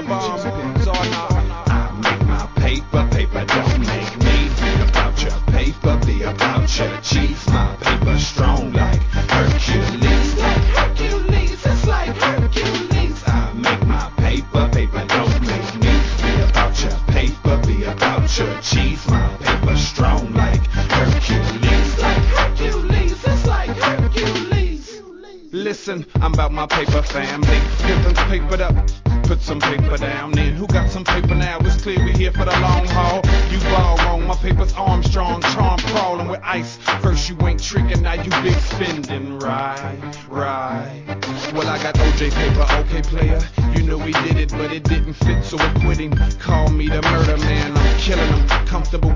bombs or not. I make my paper, paper don't make me. Be about your paper, be about your chief. My paper strong like Hercules, like Hercules, it's like Hercules. I make my paper, paper don't make me. Be about your paper, be about your chief. My paper strong like Hercules, like Hercules, it's like Hercules. Listen, I'm about my paper family. Pimpin's papered up, put some paper down. Then who got some paper now? It's clear we here for the long haul. You ball wrong, my paper's Armstrong, charm crawling with ice. First you ain't tricking, now you big spending, right? Well, I got OJ paper, okay player. You know we did it, but it didn't fit, so we're quitting. Call me the murder man, I'm killing them. Comfortable